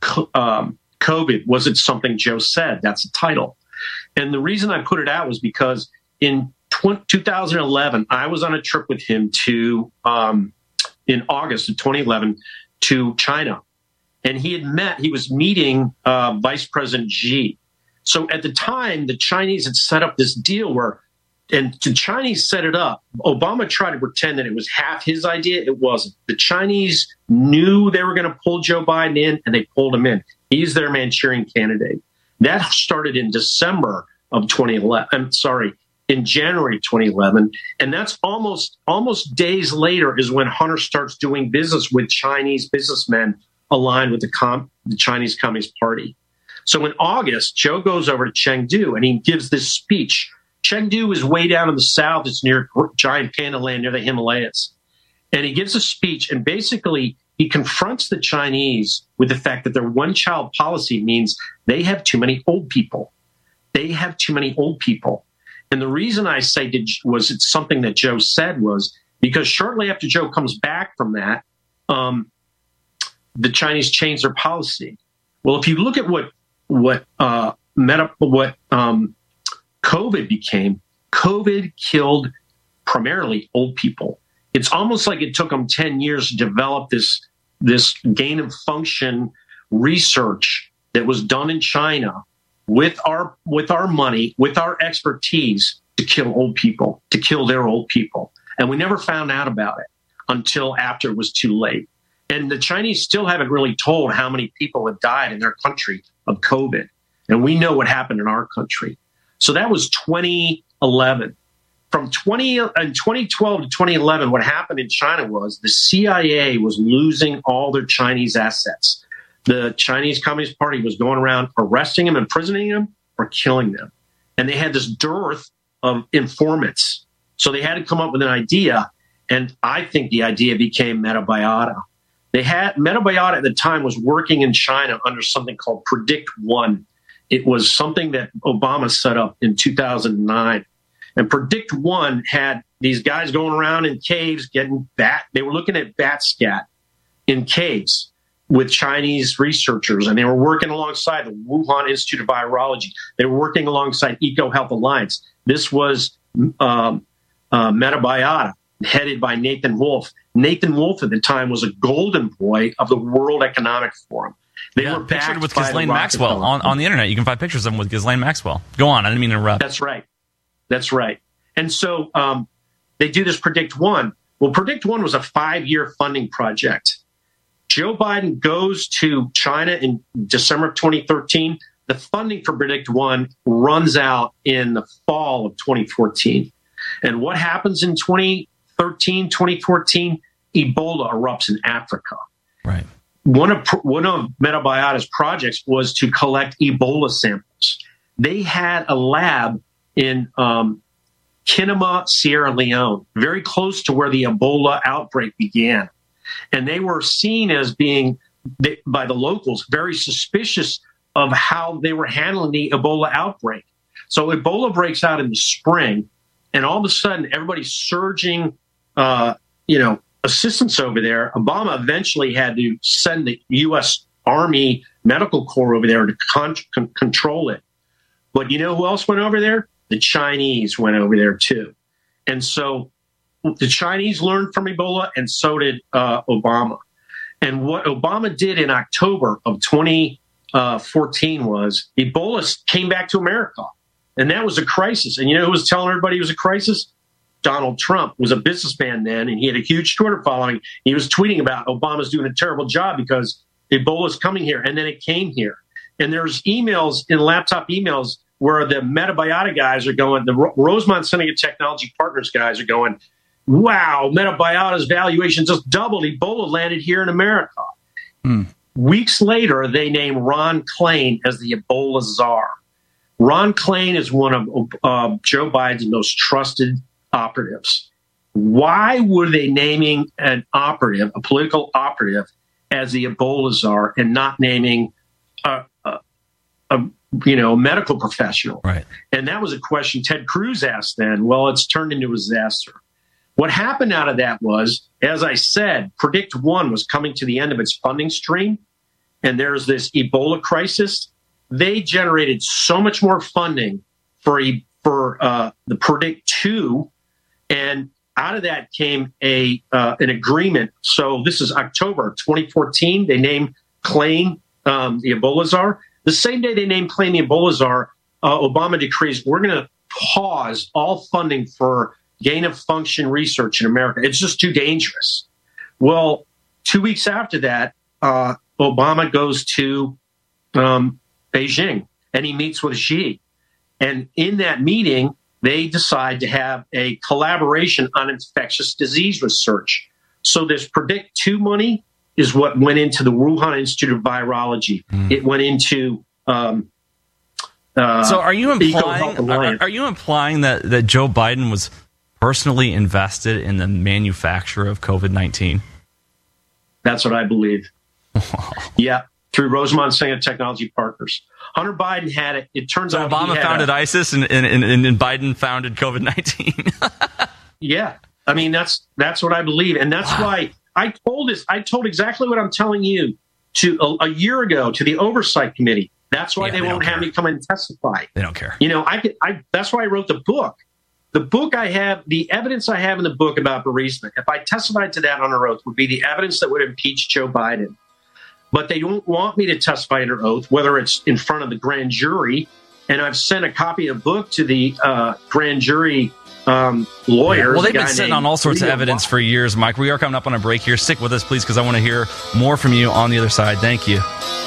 um, COVID, was it something Joe said? That's the title. And the reason I put it out was because in two thousand eleven, I was on a trip with him to, um, in August of twenty eleven, to China. And he had met, he was meeting uh, Vice President Xi. So at the time, the Chinese had set up this deal where, and the Chinese set it up. Obama tried to pretend that it was half his idea. It wasn't. The Chinese knew they were going to pull Joe Biden in, and they pulled him in. He's their Manchurian candidate. That started in December of twenty eleven. I'm sorry, in January twenty eleven. And that's almost almost days later is when Hunter starts doing business with Chinese businessmen aligned with the, Com- the Chinese Communist Party. So in August, Joe goes over to Chengdu and he gives this speech. Chengdu is way down in the south. It's near giant panda land near the Himalayas. And he gives a speech and basically he confronts the Chinese with the fact that their one-child policy means they have too many old people. They have too many old people. And the reason I say did, was it's something that Joe said was because shortly after Joe comes back from that, um, the Chinese changed their policy. Well, if you look at what what uh, meta, what um, COVID became, COVID killed primarily old people. It's almost like it took them ten years to develop this this gain of function research that was done in China with our with our money, with our expertise to kill old people, to kill their old people. And we never found out about it until after it was too late. And the Chinese still haven't really told how many people have died in their country of COVID. And we know what happened in our country. So that was twenty eleven. From twenty, and twenty twelve to twenty eleven, what happened in China was the C I A was losing all their Chinese assets. The Chinese Communist Party was going around arresting them, imprisoning them, or killing them. And they had this dearth of informants. So they had to come up with an idea. And I think the idea became Metabiota. They had Metabiota at the time was working in China under something called Predict One. It was something that Obama set up in two thousand nine. And Predict One had these guys going around in caves getting bat. They were looking at bat scat in caves with Chinese researchers, and they were working alongside the Wuhan Institute of Virology. They were working alongside EcoHealth Alliance. This was um, uh, Metabiota, headed by Nathan Wolff. Nathan Wolff at the time was a golden boy of the World Economic Forum. They yeah, were pictured with Ghislaine Maxwell on, on the internet. You can find pictures of them with Ghislaine Maxwell. Go on. I didn't mean to interrupt. That's right. That's right. And so um, they do this Predict One. Well, Predict One was a five-year funding project. Joe Biden goes to China in December of twenty thirteen. The funding for Predict One runs out in the fall of twenty fourteen. And what happens in twenty thirteen, twenty fourteen? Ebola erupts in Africa. Right. One of one of Metabiota's projects was to collect Ebola samples. They had a lab in um, Kinema, Sierra Leone, very close to where the Ebola outbreak began. And they were seen as being, by the locals, very suspicious of how they were handling the Ebola outbreak. So Ebola breaks out in the spring, and all of a sudden, everybody's surging, uh, you know, assistance over there, Obama eventually had to send the U S Army Medical Corps over there to con- con- control it. But you know who else went over there? The Chinese went over there too. And so the Chinese learned from Ebola, and so did uh, Obama. And what Obama did in October of twenty fourteen was Ebola came back to America. And that was a crisis. And you know who was telling everybody it was a crisis? Donald Trump was a businessman then, and he had a huge Twitter following. He was tweeting about Obama's doing a terrible job because Ebola's coming here. And then it came here. And there's emails in laptop emails where the Metabiota guys are going, the Ro- Rosemont Seneca Technology Partners guys are going, wow, Metabiota's valuation just doubled. Ebola landed here in America. Hmm. Weeks later, they named Ron Klain as the Ebola czar. Ron Klain is one of uh, Joe Biden's most trusted operatives. Why were they naming an operative, a political operative, as the Ebola czar and not naming a, a, a you know, medical professional? Right. And that was a question Ted Cruz asked then. Well, it's turned into a disaster. What happened out of that was, as I said, Predict One was coming to the end of its funding stream, and there's this Ebola crisis. They generated so much more funding for for uh, the Predict Two, and out of that came a uh, an agreement. So this is October twenty fourteen. They named Klain um, the Ebola czar. The same day they named Klain the Ebola czar, uh, Obama decrees we're going to pause all funding for gain-of-function research in America. It's just too dangerous. Well, two weeks after that, uh, Obama goes to um, Beijing, and he meets with Xi. And in that meeting, they decide to have a collaboration on infectious disease research. So this Predict Two money is what went into the Wuhan Institute of Virology. Mm. It went into um, uh, so are you implying are, are you implying that, that Joe Biden was personally invested in the manufacture of COVID nineteen? That's what I believe. Yeah, through Rosemont Seneca Technology Partners. Hunter Biden had it. It turns so out Obama founded a, ISIS and, and, and, and Biden founded COVID nineteen. Yeah, I mean that's that's what I believe, and that's wow. why I told this. I told exactly what I'm telling you to a, a year ago to the Oversight Committee. That's why yeah, they, they won't have me come and testify. They don't care. You know, I could. I that's why I wrote the book. The book I have, the evidence I have in the book about bereavement, if I testified to that under oath, would be the evidence that would impeach Joe Biden. But they don't want me to testify under oath, whether it's in front of the grand jury. And I've sent a copy of the book to the uh, grand jury um, lawyers. Well, they've been sitting on all sorts of evidence for years, Mike. We are coming up on a break here. Stick with us, please, because I want to hear more from you on the other side. Thank you.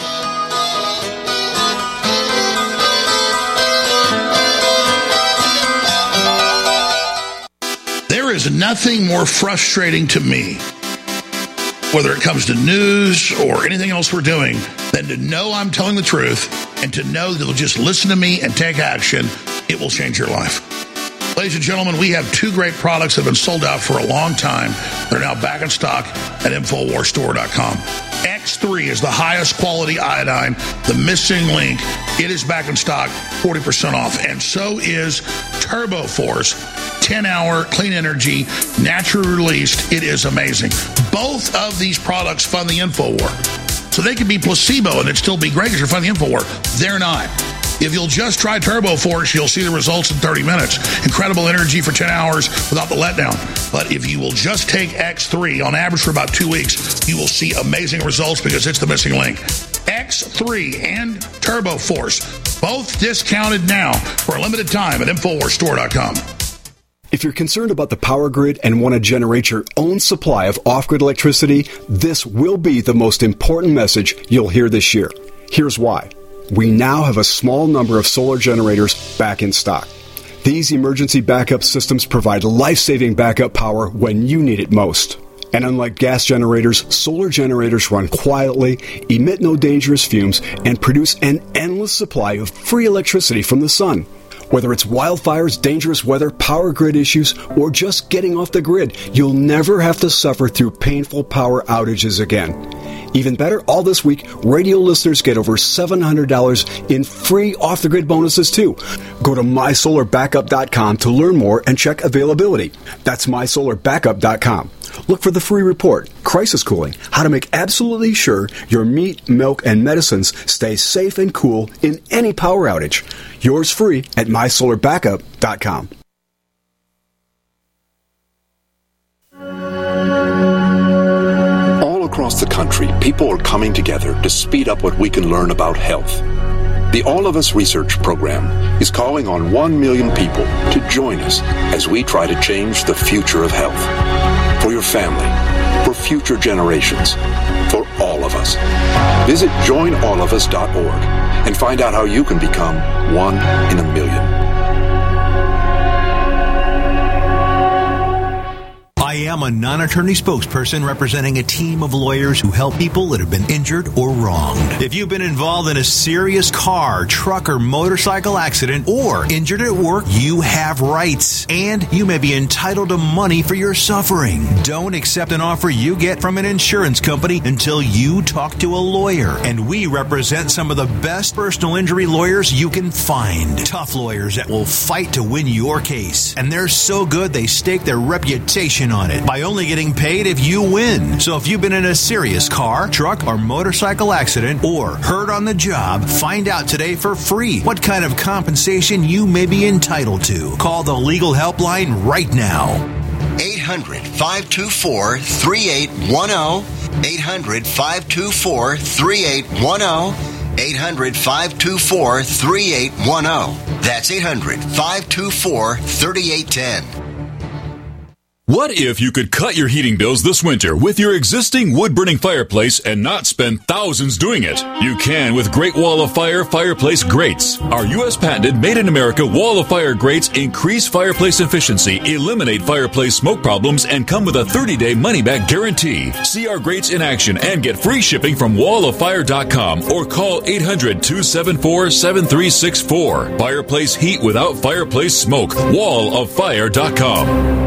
There is nothing more frustrating to me, whether it comes to news or anything else we're doing, than to know I'm telling the truth and to know that they'll just listen to me and take action. It will change your life. Ladies and gentlemen, we have two great products that have been sold out for a long time. They're now back in stock at Infowars Store dot com. X three is the highest quality iodine, the missing link. It is back in stock, forty percent off. And so is Turbo Force, ten hour clean energy, naturally released. It is amazing. Both of these products fund the InfoWar. So they could be placebo and it'd still be great because you're funding the InfoWar. They're not. If you'll just try Turbo Force, you'll see the results in thirty minutes. Incredible energy for ten hours without the letdown. But if you will just take X three on average for about two weeks, you will see amazing results because it's the missing link. X three and Turbo Force, both discounted now for a limited time at Infowars Store dot com. If you're concerned about the power grid and want to generate your own supply of off-grid electricity, this will be the most important message you'll hear this year. Here's why. We now have a small number of solar generators back in stock. These emergency backup systems provide life-saving backup power when you need it most. And unlike gas generators, solar generators run quietly, emit no dangerous fumes, and produce an endless supply of free electricity from the sun. Whether it's wildfires, dangerous weather, power grid issues, or just getting off the grid, you'll never have to suffer through painful power outages again. Even better, all this week, radio listeners get over seven hundred dollars in free off-the-grid bonuses, too. Go to my solar backup dot com to learn more and check availability. That's my solar backup dot com. Look for the free report, Crisis Cooling, how to make absolutely sure your meat, milk, and medicines stay safe and cool in any power outage. Yours free at my solar backup dot com. All across the country, people are coming together to speed up what we can learn about health. The All of Us Research Program is calling on one million people to join us as we try to change the future of health. For your family, for future generations, for all of us. Visit join all of us dot org and find out how you can become one in a million. I am a non-attorney spokesperson representing a team of lawyers who help people that have been injured or wronged. If you've been involved in a serious car, truck, or motorcycle accident or injured at work, you have rights, and you may be entitled to money for your suffering. Don't accept an offer you get from an insurance company until you talk to a lawyer. And we represent some of the best personal injury lawyers you can find. Tough lawyers that will fight to win your case. And they're so good they stake their reputation on it by only getting paid if you win. So if you've been in a serious car, truck, or motorcycle accident or hurt on the job, find out today for free what kind of compensation you may be entitled to. Call the legal helpline right now. eight hundred, five two four, three eight one zero. eight hundred, five two four, three eight one zero. eight hundred, five two four, three eight one zero. That's eight hundred, five two four, three eight one zero. What if you could cut your heating bills this winter with your existing wood-burning fireplace and not spend thousands doing it? You can with Great Wall of Fire fireplace grates. Our U S patented made-in-America Wall of Fire grates increase fireplace efficiency, eliminate fireplace smoke problems, and come with a thirty-day money-back guarantee. See our grates in action and get free shipping from wall of fire dot com or call eight hundred, two seven four, seven three six four. Fireplace heat without fireplace smoke. wall of fire dot com.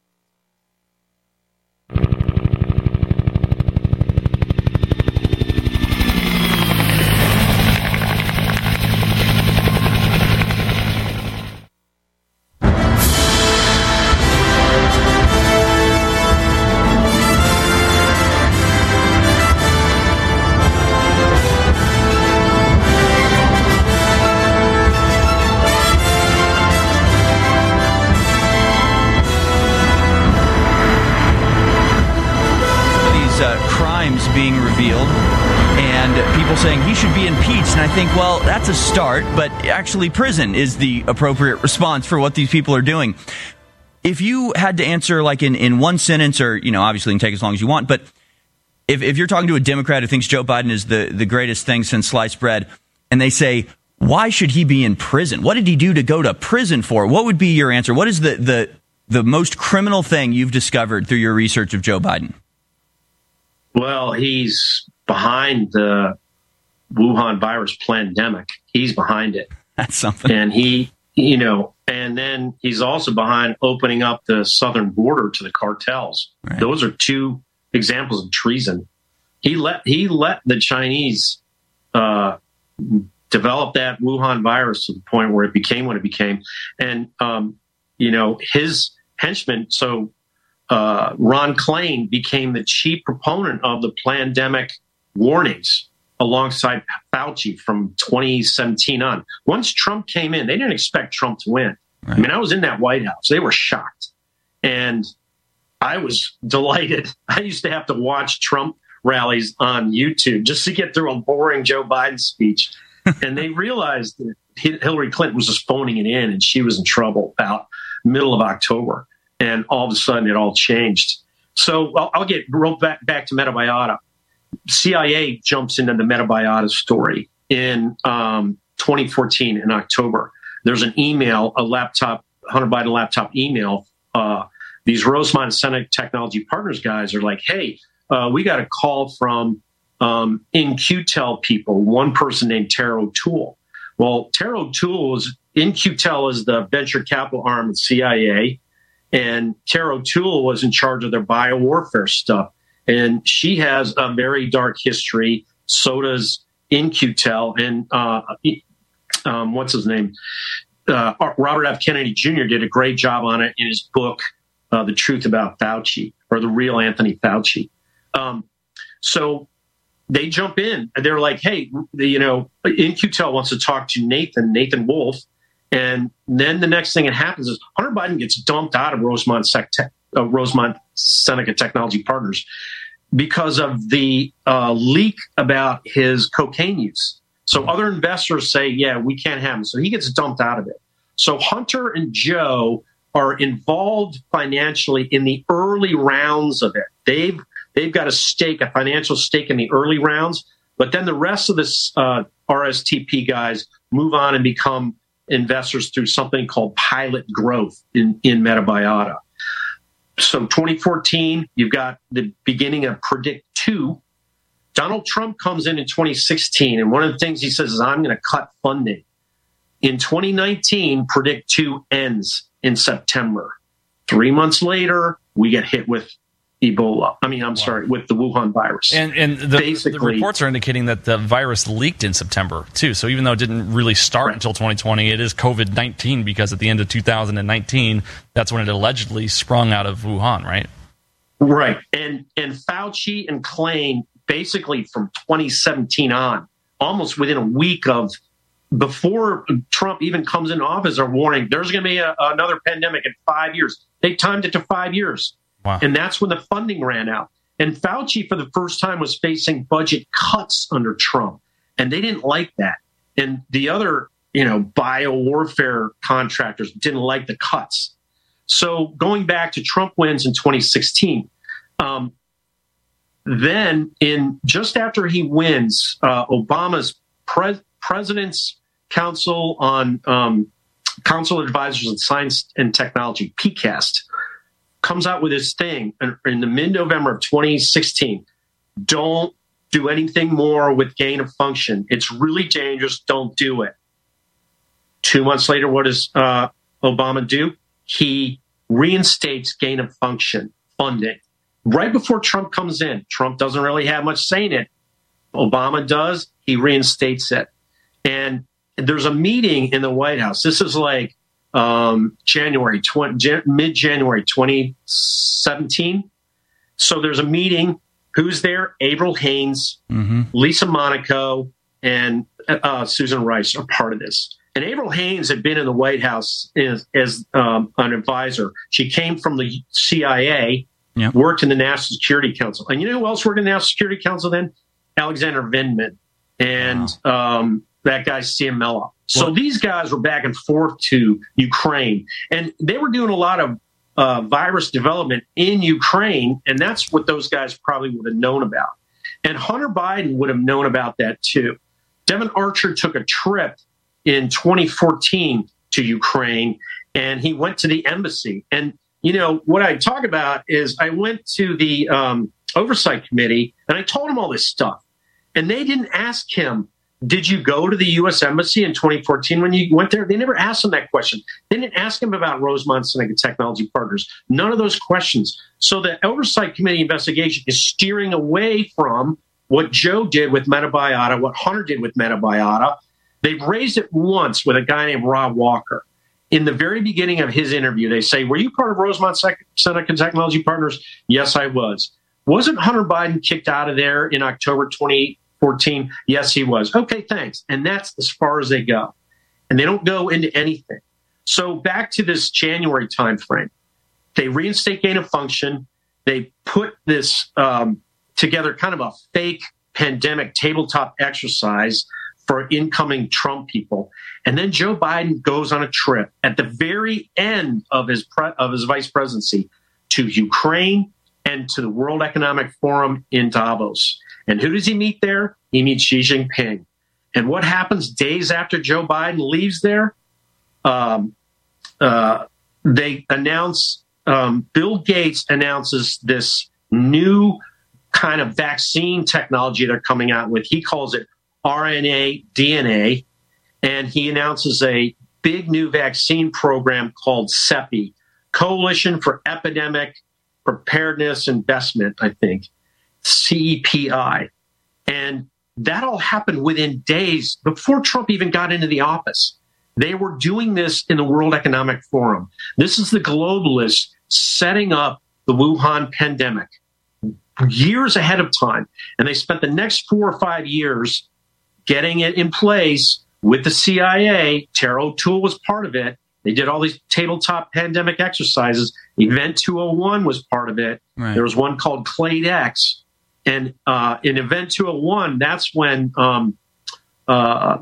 Being revealed and people saying he should be impeached, and I think, well, that's a start, but actually prison is the appropriate response for what these people are doing. If you had to answer like in, in one sentence, or, you know, obviously you can take as long as you want, but if, if you're talking to a Democrat who thinks Joe Biden is the, the greatest thing since sliced bread, and they say, why should he be in prison? What did he do to go to prison for? What would be your answer? What is the, the, the most criminal thing you've discovered through your research of Joe Biden? Well, he's behind the Wuhan virus pandemic. He's behind it. That's something. And he, you know, and then he's also behind opening up the southern border to the cartels. Right. Those are two examples of treason. He let he let the Chinese uh, develop that Wuhan virus to the point where it became what it became. And, um, you know, his henchmen, so Uh, Ron Klain became the chief proponent of the pandemic warnings alongside Fauci from twenty seventeen on. Once Trump came in, they didn't expect Trump to win. Right. I mean, I was in that White House. They were shocked. And I was delighted. I used to have to watch Trump rallies on YouTube just to get through a boring Joe Biden speech. And they realized that Hillary Clinton was just phoning it in, and she was in trouble about middle of October. And all of a sudden, it all changed. So I'll, I'll get real back, back to Metabiota. C I A jumps into the Metabiota story in um, twenty fourteen in October. There's an email, a laptop, Hunter Biden laptop email. Uh, these Rosemont Senate Technology Partners guys are like, hey, uh, we got a call from um, In-Q-Tel people, one person named Tara O'Toole. Well, Tara O'Toole is, In-Q-Tel is the venture capital arm of C I A. And Tara O'Toole was in charge of their biowarfare stuff. And she has a very dark history. So does In-Q-Tel. And uh, um, what's his name? Uh, Robert F. Kennedy Junior did a great job on it in his book, uh, The Truth About Fauci, or The Real Anthony Fauci. Um, so they jump in. They're like, hey, you know, In-Q-Tel wants to talk to Nathan, Nathan Wolf. And then the next thing that happens is Hunter Biden gets dumped out of Rosemont, Sec- uh, Rosemont Seneca Technology Partners because of the uh, leak about his cocaine use. So other investors say, yeah, we can't have him. So he gets dumped out of it. So Hunter and Joe are involved financially in the early rounds of it. They've they've got a stake, a financial stake in the early rounds. But then the rest of this uh, R S T P guys move on and become investors through something called Pilot Growth in, in Metabiota. So twenty fourteen, you've got the beginning of Predict two. Donald Trump comes in in twenty sixteen, and one of the things he says is, I'm going to cut funding. In twenty nineteen, Predict two ends in September. Three months later, we get hit with Ebola. I mean, I'm wow. sorry, with the Wuhan virus. And, and the, Basically, the reports are indicating that the virus leaked in September, too. So even though it didn't really start right. until twenty twenty, it is COVID nineteen because at the end of two thousand nineteen, that's when it allegedly sprung out of Wuhan, right? Right. And, and Fauci and Klain, basically from twenty seventeen on, almost within a week of before Trump even comes into office, are warning there's going to be a, another pandemic in five years. They timed it to five years. Wow. And that's when the funding ran out. And Fauci, for the first time, was facing budget cuts under Trump. And they didn't like that. And the other, you know, biowarfare contractors didn't like the cuts. So going back to Trump wins in twenty sixteen, um, then in just after he wins, uh, Obama's pre- President's Council on um, Council of Advisors on Science and Technology, P C A S T, comes out with this thing in the mid-November of twenty sixteen. Don't do anything more with gain of function. It's really dangerous. Don't do it. Two months later, what does uh, Obama do? He reinstates gain of function funding. Right before Trump comes in, Trump doesn't really have much say in it. Obama does. He reinstates it. And there's a meeting in the White House. This is like um, January, twenty, Jan- mid-January twenty seventeen. So there's a meeting. Who's there? Avril Haines, mm-hmm. Lisa Monaco, and uh, Susan Rice are part of this. And Avril Haines had been in the White House as, as um, an advisor. She came from the C I A, yeah. worked in the National Security Council. And you know who else worked in the National Security Council then? Alexander Vindman and wow. um, that guy, Ciamella. So well, these guys were back and forth to Ukraine. And they were doing a lot of uh, virus development in Ukraine. And that's what those guys probably would have known about. And Hunter Biden would have known about that too. Devin Archer took a trip in twenty fourteen to Ukraine, and he went to the embassy. And, you know, what I talk about is I went to the um, oversight committee, and I told him all this stuff. And they didn't ask him, did you go to the U S embassy in twenty fourteen when you went there? They never asked him that question. They didn't ask him about Rosemont Seneca Technology Partners. None of those questions. So the oversight committee investigation is steering away from what Joe did with Metabiota, what Hunter did with Metabiota. They've raised it once with a guy named Rob Walker. In the very beginning of his interview, they say, were you part of Rosemont Seneca Technology Partners? Yes, I was. Wasn't Hunter Biden kicked out of there in October twenty fourteen? Yes, he was. Okay, thanks. And that's as far as they go. And they don't go into anything. So back to this January timeframe. They reinstate gain of function. They put this um, together, kind of a fake pandemic tabletop exercise for incoming Trump people. And then Joe Biden goes on a trip at the very end of his pre- of his vice presidency to Ukraine and to the World Economic Forum in Davos. And who does he meet there? He meets Xi Jinping. And what happens days after Joe Biden leaves there? Um, uh, they announce, um, Bill Gates announces this new kind of vaccine technology they're coming out with. He calls it R N A, D N A, and he announces a big new vaccine program called CEPI, Coalition for Epidemic Preparedness Investment, I think. C E P I. And that all happened within days before Trump even got into the office. They were doing this in the World Economic Forum. This is the globalists setting up the Wuhan pandemic years ahead of time. And they spent the next four or five years getting it in place with the C I A. Tara O'Toole was part of it. They did all these tabletop pandemic exercises. Event two oh one was part of it. Right. There was one called Clade X. And uh, in Event two oh one, that's when um, uh,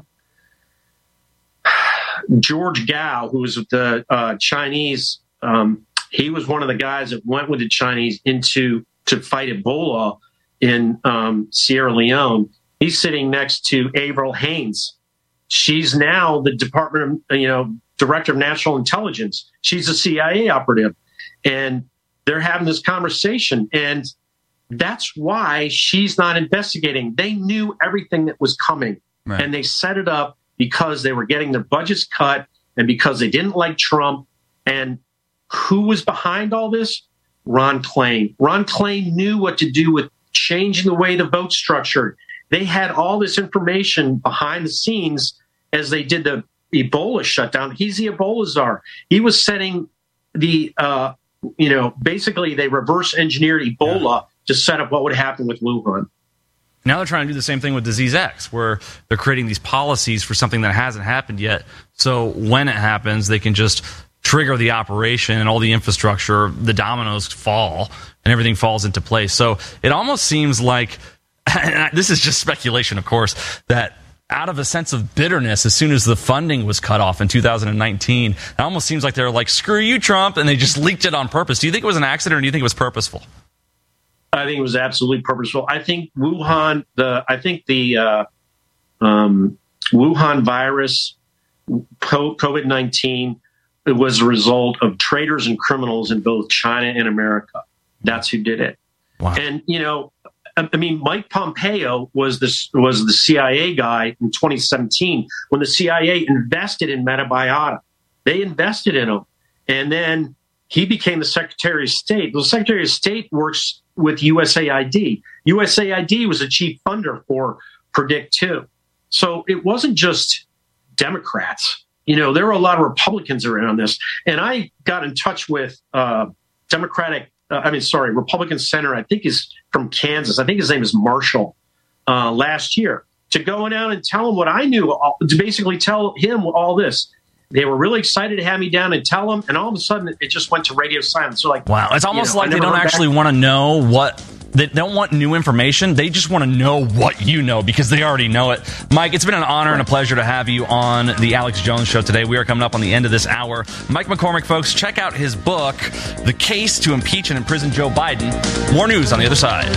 George Gao, who was the uh, Chinese, um, he was one of the guys that went with the Chinese into to fight Ebola in um, Sierra Leone. He's sitting next to Avril Haines. She's now the Department of, you know, Director of National Intelligence. She's a C I A operative. And they're having this conversation. And that's why she's not investigating. They knew everything that was coming. Right. And they set it up because they were getting their budgets cut and because they didn't like Trump. And who was behind all this? Ron Klain. Ron Klain knew what to do with changing the way the vote's structured. They had all this information behind the scenes as they did the Ebola shutdown. He's the Ebola czar. He was setting the, uh, you know, basically they reverse engineered Ebola yeah. to set up what would happen with Wuhan. Now they're trying to do the same thing with Disease X, where they're creating these policies for something that hasn't happened yet. So when it happens, they can just trigger the operation and all the infrastructure, the dominoes fall, and everything falls into place. So it almost seems like, and this is just speculation, of course, that out of a sense of bitterness, as soon as the funding was cut off in two thousand nineteen, it almost seems like they're like, screw you, Trump, and they just leaked it on purpose. Do you think it was an accident, or do you think it was purposeful? I think it was absolutely purposeful. I think Wuhan, the I think the uh, um, Wuhan virus, COVID nineteen, it was a result of traitors and criminals in both China and America. That's who did it. Wow. And, you know, I mean, Mike Pompeo was this was the C I A guy in twenty seventeen when the C I A invested in Metabiota. They invested in him. And then he became the Secretary of State. The Secretary of State works with U S A I D. U S A I D was a chief funder for Predict two. So it wasn't just Democrats. You know, there were a lot of Republicans around this. And I got in touch with uh, Democratic, uh, I mean, sorry, Republican Senator, I think is from Kansas. I think his name is Marshall, uh, last year, to go out and tell him what I knew, to basically tell him all this. They were really excited to have me down and tell them, and all of a sudden it just went to radio silence. So like, wow, it's almost you know, like they don't actually want to know what. They don't want new information. They just want to know what you know because they already know it. Mike, it's been an honor and a pleasure to have you on the Alex Jones Show today. We are coming up on the end of this hour. Mike McCormick, folks, check out his book, The Case to Impeach and Imprison Joe Biden. More news on the other side.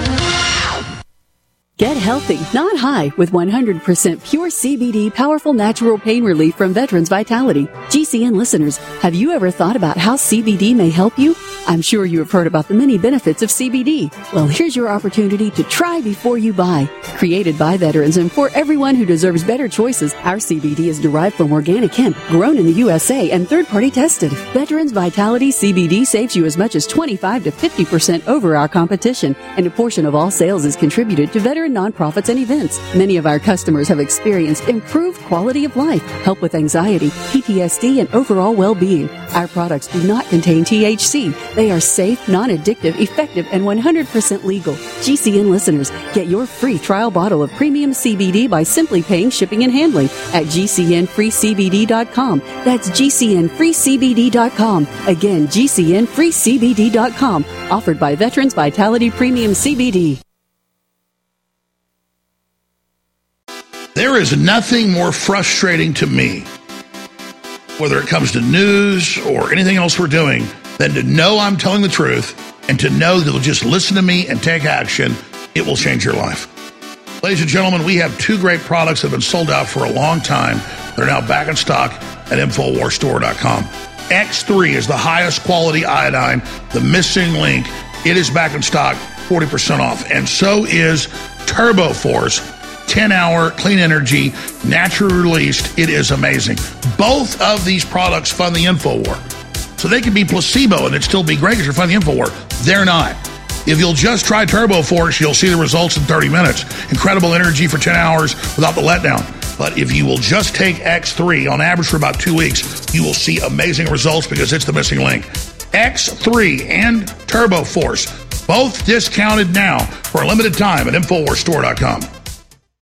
Get healthy, not high, with one hundred percent pure C B D powerful natural pain relief from Veterans Vitality. G C N listeners, have you ever thought about how C B D may help you? I'm sure you have heard about the many benefits of C B D. Well, here's your opportunity to try before you buy. Created by veterans and for everyone who deserves better choices, our C B D is derived from organic hemp, grown in the U S A and third-party tested. Veterans Vitality C B D saves you as much as twenty-five to fifty percent over our competition, and a portion of all sales is contributed to veteran nonprofits and events. Many of our customers have experienced improved quality of life, help with anxiety, P T S D, and overall well-being. Our products do not contain T H C. They are safe, non-addictive, effective, and one hundred percent legal. G C N listeners, get your free trial bottle of premium C B D by simply paying shipping and handling at G C N free C B D dot com. That's G C N free C B D dot com. Again, G C N free C B D dot com. Offered by Veterans Vitality Premium C B D. There is nothing more frustrating to me, whether it comes to news or anything else we're doing, than to know I'm telling the truth and to know that you'll just listen to me and take action. It will change your life. Ladies and gentlemen, we have two great products that have been sold out for a long time. They're now back in stock at Infowars Store dot com. X three is the highest quality iodine, the missing link. It is back in stock, forty percent off. And so is Turbo Force. ten-hour clean energy, naturally released. It is amazing. Both of these products fund the InfoWar. So they could be placebo and it'd still be great because you're funding the InfoWar. They're not. If you'll just try Turbo Force, you'll see the results in thirty minutes. Incredible energy for ten hours without the letdown. But if you will just take X three on average for about two weeks, you will see amazing results because it's the missing link. X three and Turbo Force, both discounted now for a limited time at InfoWars Store dot com.